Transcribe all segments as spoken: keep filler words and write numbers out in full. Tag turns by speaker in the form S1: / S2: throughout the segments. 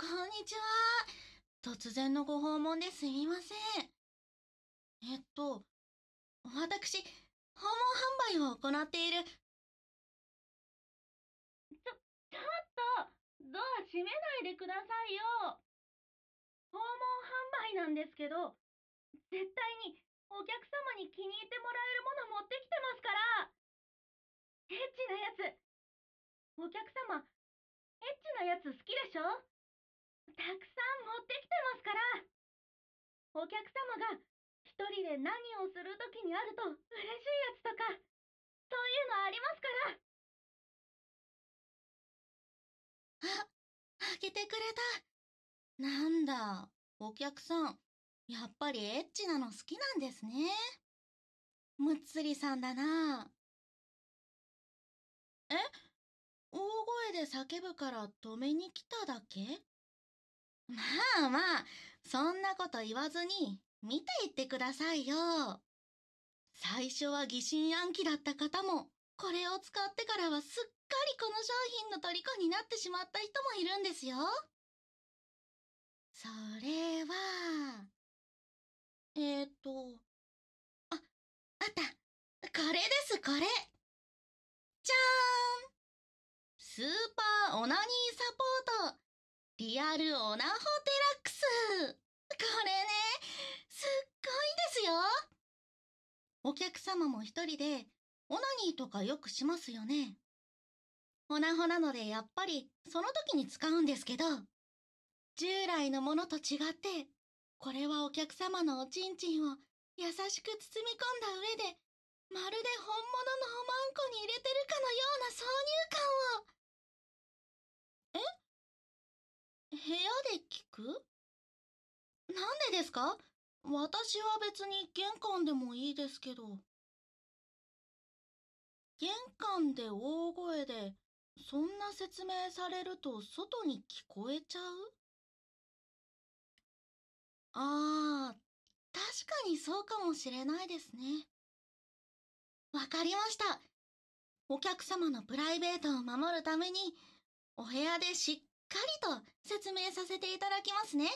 S1: こんにちは。突然のご訪問ですみません。えっと、私、訪問販売を行っている。ちょ、ちょっと、ドア閉めないでくださいよ。訪問販売なんですけど、絶対にお客様に気に入ってもらえるもの持ってきてますから。エッチなやつ。お客様、エッチなやつ好きでしょ？たくさん持ってきてますから。お客様が一人で何をするときにあると嬉しいやつとか、そういうのありますから。あ、開けてくれた。なんだ、お客さん、やっぱりエッチなの好きなんですね。むっつりさんだな。え、大声で叫ぶから止めに来ただけ？まあまあ、そんなこと言わずに見ていってくださいよ。最初は疑心暗鬼だった方も、これを使ってからはすっかりこの商品の虜になってしまった人もいるんですよ。それは、えーと、あ、あった。これです、これ。じゃーん。スーパーオナニーサポート。リアルオナホテラックス。これね、すっごいですよ。お客様も一人でオナニーとかよくしますよね。オナホなのでやっぱりその時に使うんですけど、従来のものと違って、これはお客様のおちんちんを優しく包み込んだ上で、まるで本物のおまんこに入れてるかのような挿入感を。え？部屋で聞く？なんでですか？私は別に玄関でもいいですけど。玄関で大声で、そんな説明されると外に聞こえちゃう？ああ、確かにそうかもしれないですね。わかりました。お客様のプライベートを守るために、お部屋でしっかりと説明させていただきますね。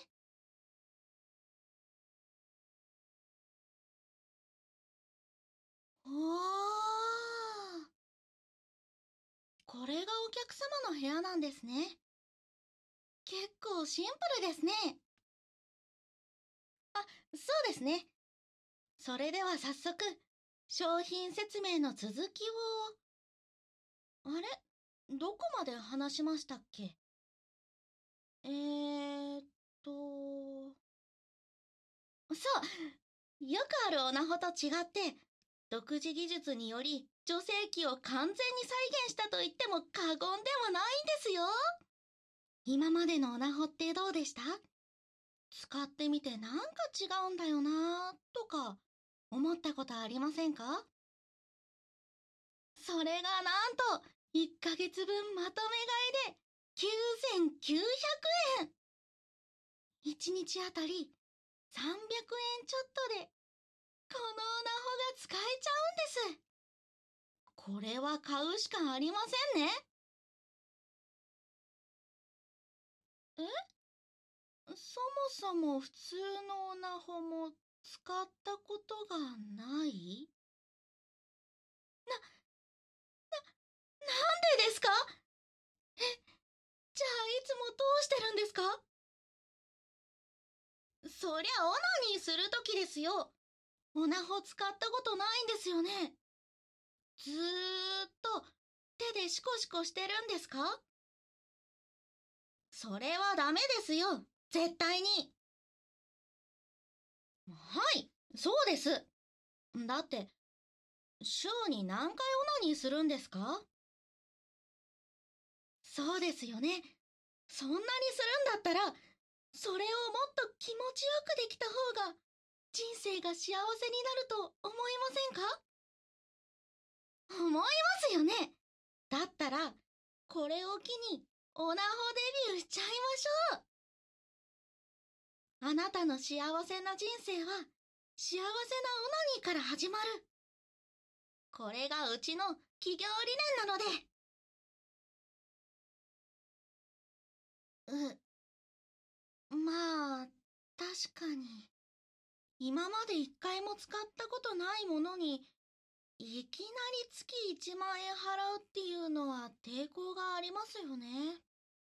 S1: おー。これがお客様の部屋なんですね。結構シンプルですね。あ、そうですね。それでは早速、商品説明の続きを。あれ？どこまで話しましたっけ？えーっと、そう、よくあるオナホと違って、独自技術により女性器を完全に再現したと言っても過言ではないんですよ。今までのオナホってどうでした？使ってみてなんか違うんだよなとか思ったことありませんか？それがなんといっかげつぶんまとめ買いできゅうせんきゅうひゃくえん。いちにちあたりさんびゃくえんちょっとでこのオナホが使えちゃうんです。これは買うしかありませんね。え？そもそも普通のオナホも使ったことがない？な、なんでですか？え、じゃあいつもどうしてるんですか？そりゃオナニーするときですよ。オナホ使ったことないんですよね。ずーっと手でシコシコしてるんですか？それはダメですよ。絶対に。はい、そうです。だって、週に何回オナニーするんですか？そうですよね。そんなにするんだったら、それをもっと気持ちよくできた方が、人生が幸せになると思いませんか？思いますよね。だったら、これを機に、オナホデビューしちゃいましょう。あなたの幸せな人生は、幸せなオナニーから始まる。これがうちの企業理念なので。う、 まあ、確かに。今まで一回も使ったことないものに、いきなり月いちまん円払うっていうのは抵抗がありますよね。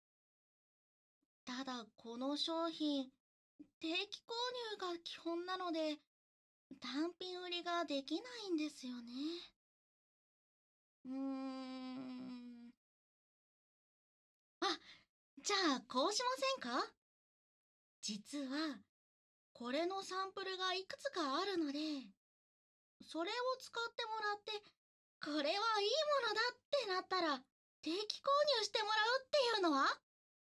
S1: ただこの商品、定期購入が基本なので、単品売りができないんですよね。うーん。あ、じゃあこうしませんか？実は、これのサンプルがいくつかあるので、それを使ってもらって、これはいいものだってなったら、定期購入してもらうっていうのは？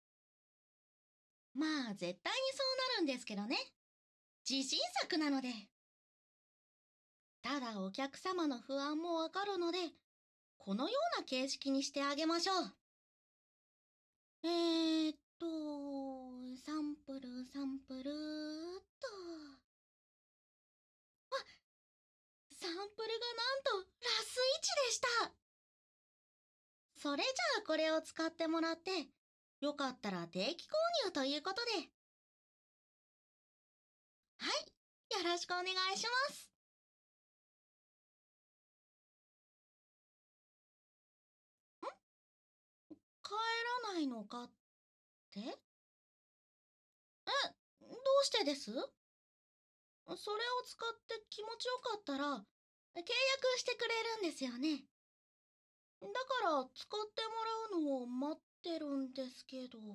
S1: まあ、絶対にそうなるんですけどね。自信作なので。ただお客様の不安もわかるので、このような形式にしてあげましょう。えーっと、サンプル、サンプルーっと。あ、サンプルがなんとラスいちでした。それじゃあこれを使ってもらって、よかったら定期購入ということで。はい、よろしくお願いします。帰らないのかって？え、どうしてです？それを使って気持ちよかったら、契約してくれるんですよね。だから使ってもらうのを待ってるんですけど。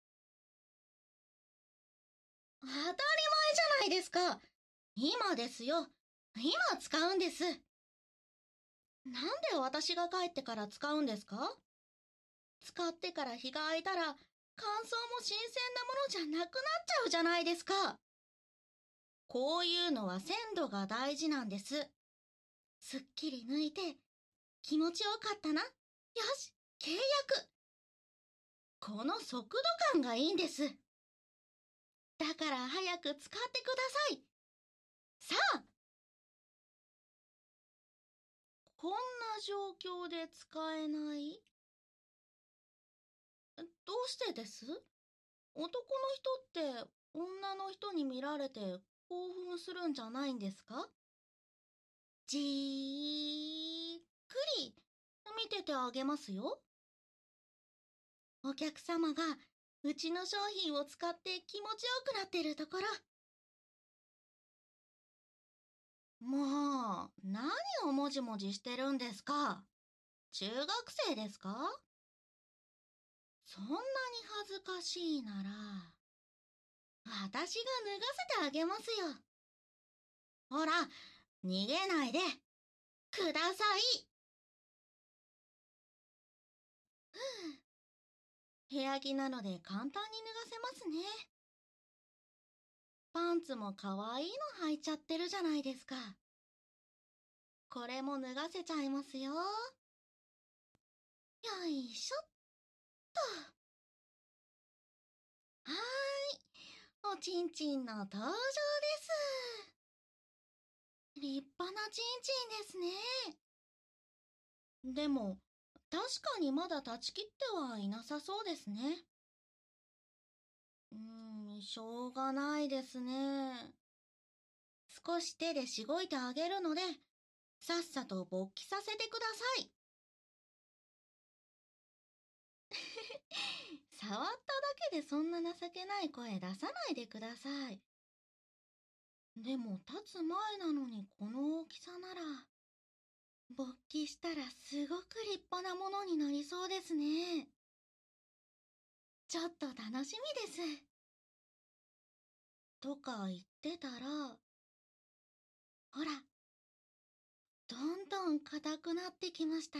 S1: 当たり前じゃないですか。今ですよ。今使うんです。なんで私が帰ってから使うんですか？使ってから日が空いたら、乾燥も新鮮なものじゃなくなっちゃうじゃないですか。こういうのは鮮度が大事なんです。すっきり抜いて、気持ちよかったな。よし、契約。この速度感がいいんです。だから早く使ってください。さあ、こんな状況で使えない？どうしてです？男の人って女の人に見られて興奮するんじゃないんですか？じーっくり見ててあげますよ。お客様がうちの商品を使って気持ちよくなってるところ。もう、何をもじもじしてるんですか？中学生ですか？そんなに恥ずかしいなら、私が脱がせてあげますよ。ほら、逃げないで。ください。ふう、部屋着なので簡単に脱がせますね。パンツも可愛いの履いちゃってるじゃないですか。これも脱がせちゃいますよ。よいしょっと。はーい。おちんちんの登場です。立派なちんちんですね。でも、確かにまだ断ち切ってはいなさそうですね。うーん、しょうがないですね。少し手でしごいてあげるので、さっさと勃起させてください。触っただけでそんな情けない声出さないでください。でも立つ前なのにこの大きさなら、勃起したらすごく立派なものになりそうですね。ちょっと楽しみです。とか言ってたら、ほら、どんどん硬くなってきましたよ。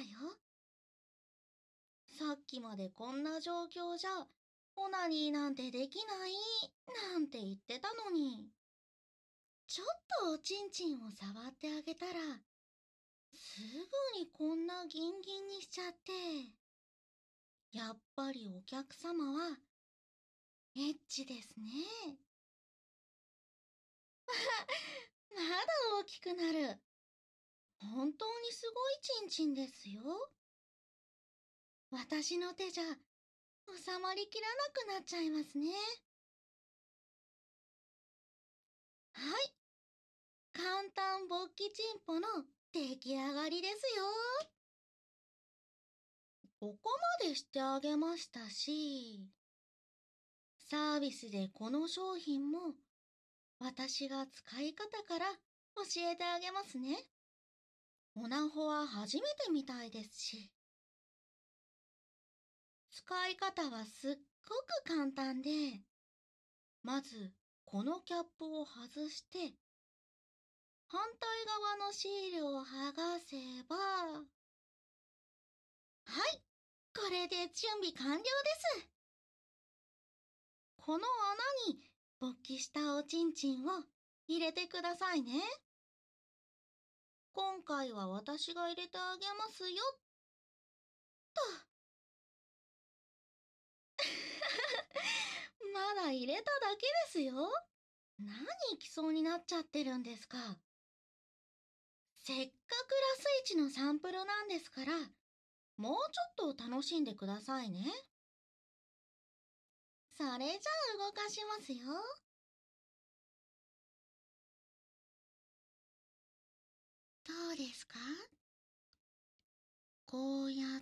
S1: さっきまでこんな状況じゃ、オナニーなんてできない、なんて言ってたのに。ちょっとおちんちんを触ってあげたら、すぐにこんなギンギンにしちゃって。やっぱりお客様は、エッチですね。まだ大きくなる。本当にすごいちんちんですよ。私の手じゃ収まりきらなくなっちゃいますね。 はい、簡単勃起チンポの出来上がりですよ。ここまでしてあげましたし、サービスでこの商品も私が使い方から教えてあげますね。オナホは初めてみたいですし、使い方はすっごく簡単で、まずこのキャップを外して、反対側のシールを剥がせば、はい、これで準備完了です。この穴に勃起したおちんちんを入れてくださいね。今回は私が入れてあげますよ、と。まだ入れただけですよ。何行きそうになっちゃってるんですか。せっかくラスイチのサンプルなんですから、もうちょっと楽しんでくださいね。それじゃあ動かしますよ。どうですか？こうやって、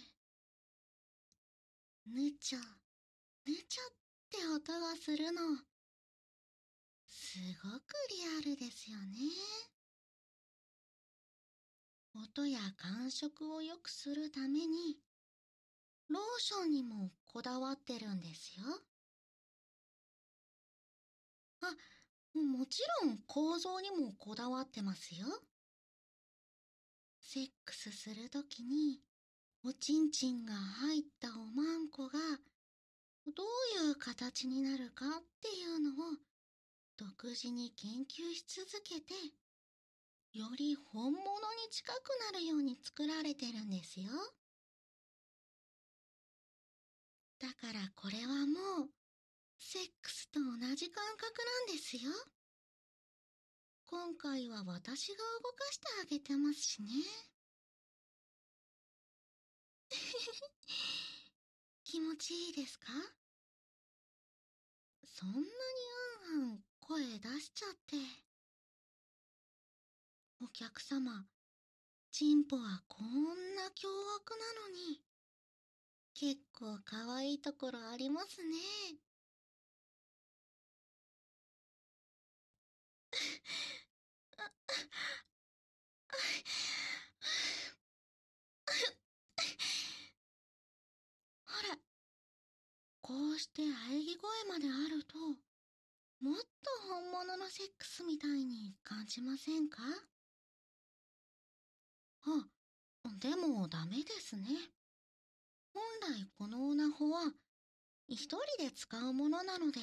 S1: ぬちょ、ぬちょって音がするの。すごくリアルですよね。音や感触を良くするために、ローションにもこだわってるんですよ。あ、もちろん構造にもこだわってますよ。セックスするときに、おちんちんが入ったおまんこがどういう形になるかっていうのを独自に研究し続けて、より本物に近くなるように作られてるんですよ。だからこれはもうセックスと同じ感覚なんですよ。今回は私が動かしてあげてますしね。気持ちいいですか？そんなにあんあん声出しちゃって。お客様、チンポはこんな凶悪なのに、結構可愛いところありますね。ほら、こうして喘ぎ声まであると、もっと本物のセックスみたいに感じませんか？あ、でもダメですね。本来このオナホは一人で使うものなので、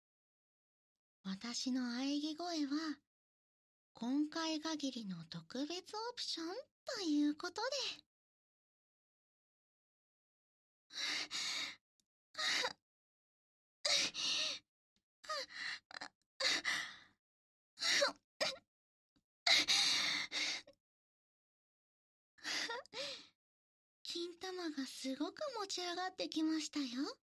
S1: 私の喘ぎ声は今回限りの特別オプションということで。金玉がすごく持ち上がってきましたよ。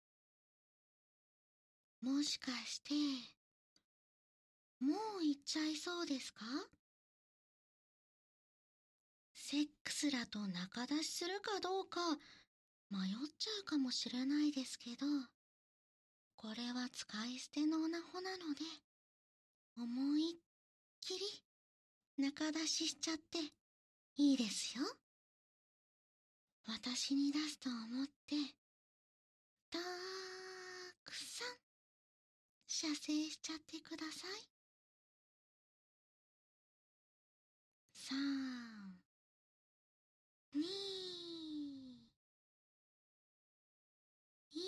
S1: もしかして、もう行っちゃいそうですか？セックスらと仲出しするかどうか迷っちゃうかもしれないですけど、これは使い捨てのオナホなので、思いっきり仲出ししちゃっていいですよ。私に出すと思って、たくさん射精しちゃってください。さん、に、い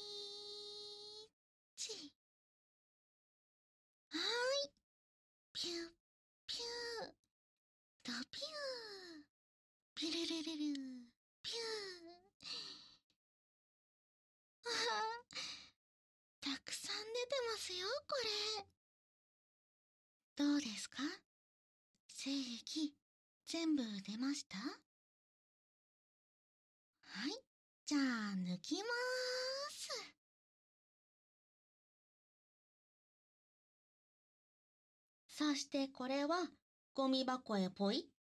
S1: ち。はーい。ピュッ、ピュー、ドピュー、ピルルルル、ピュー。あは、たくさん出てますよ、これ。どうですか？精液、全部出ました？はい。じゃあ、抜きまーす。 そしてこれはゴミ箱へポイッ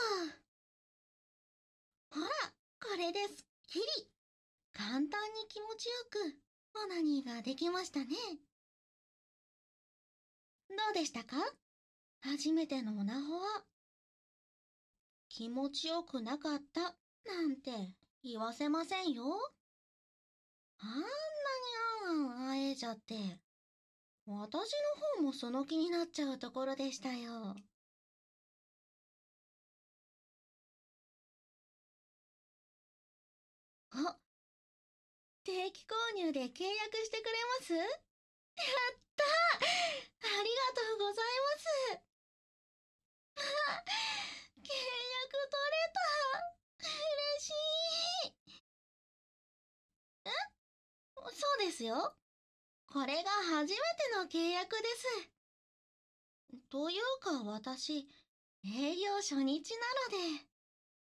S1: と。ほら、これですっきり。簡単に気持ちよくオナニーができましたね。どうでしたか？初めてのオナホは。気持ちよくなかったなんて言わせませんよ。あんなにあんあん会えちゃって、私の方もその気になっちゃうところでしたよ。あ、定期購入で契約してくれます？やったー、ありがとうございます。あ、契約取れた。嬉しい。そうですよ。これが初めての契約です。というか私、営業初日なので。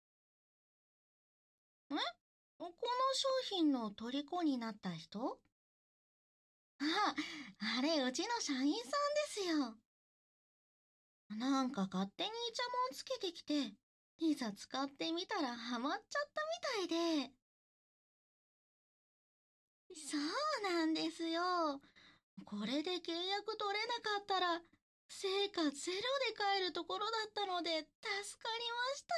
S1: え、この商品の虜になった人？あ、あれうちの社員さんですよ。なんか勝手にイチャモンつけてきて、いざ使ってみたらハマっちゃったみたいで。そうなんですよ。これで契約取れなかったら、成果ゼロで帰るところだったので助かりました。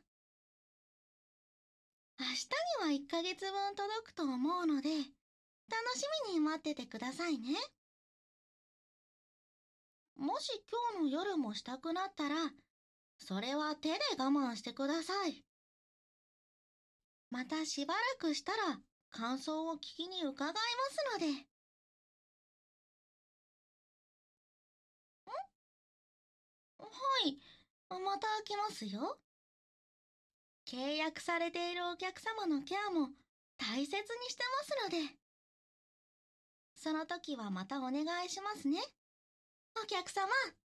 S1: 明日にはいっかげつぶん届くと思うので、楽しみに待っててくださいね。もし今日の夜もしたくなったら、それは手で我慢してください。またしばらくしたら感想を聞きに伺いますので。はい、また来ますよ。契約されているお客様のケアも大切にしてますので。その時はまたお願いしますね。お客様。